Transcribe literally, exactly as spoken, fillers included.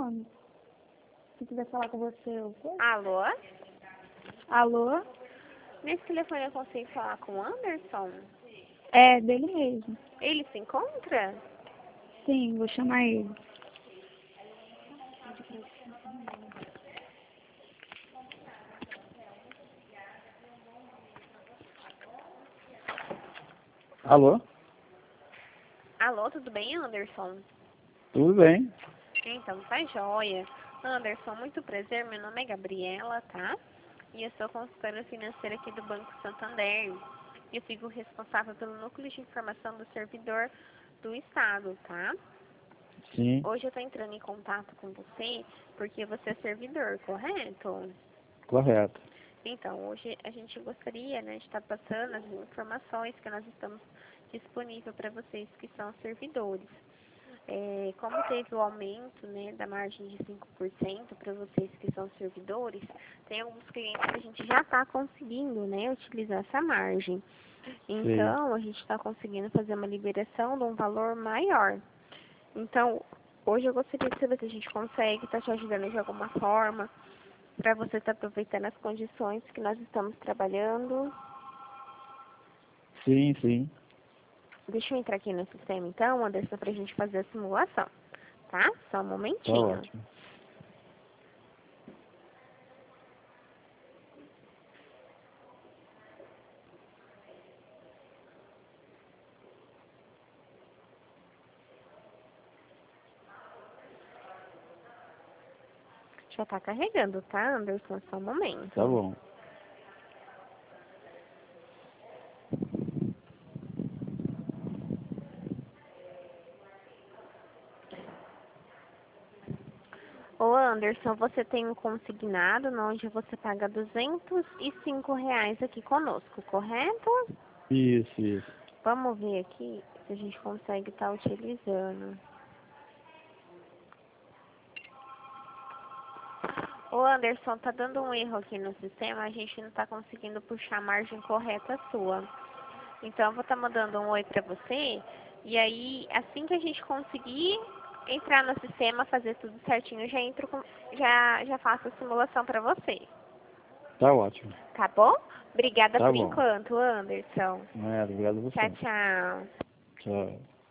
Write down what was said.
telefone. Se quiser falar com você, eu vou. Alô? Alô? Nesse telefone eu consigo falar com o Anderson? É, dele mesmo. Ele se encontra? Sim, vou chamar ele. Alô? Alô, tudo bem, Anderson? Tudo bem? Então, tá joia. Anderson, muito prazer, meu nome é Gabriela, tá? E eu sou consultora financeira aqui do Banco Santander. Eu fico responsável pelo núcleo de informação do servidor do Estado, tá? Sim, Hoje eu tô entrando em contato com você porque você é servidor, correto? correto. Então, hoje a gente gostaria, né, de estar passando as informações que nós estamos disponíveis para vocês que são servidores. É, como teve o aumento, né, da margem de cinco por cento para vocês que são servidores, tem alguns clientes que a gente já está conseguindo, né, utilizar essa margem. Então, a gente está conseguindo fazer uma liberação de um valor maior. Então, hoje eu gostaria de saber se a gente consegue estar te ajudando de alguma forma, para você estar aproveitando as condições que nós estamos trabalhando. Sim, sim. Deixa eu entrar aqui no sistema então, Anderson, para a gente fazer a simulação, tá? Só um Tá momentinho. ótimo. Já tá carregando, tá, Anderson? Só um momento. Tá bom. Ô, Anderson, você tem um consignado onde você paga duzentos e cinco reais aqui conosco, correto? Isso, isso. Vamos ver aqui se a gente consegue estar utilizando. Ô, Anderson, tá dando um erro aqui no sistema, a gente não tá conseguindo puxar a margem correta sua. Então, eu vou estar mandando um oi pra você, e aí, assim que a gente conseguir entrar no sistema, fazer tudo certinho, eu já entro com, já, já faço a simulação pra você. Tá ótimo. Tá bom? Obrigada Tá por bom. enquanto, Anderson. É, obrigado a Tchau, você. tchau. Tchau.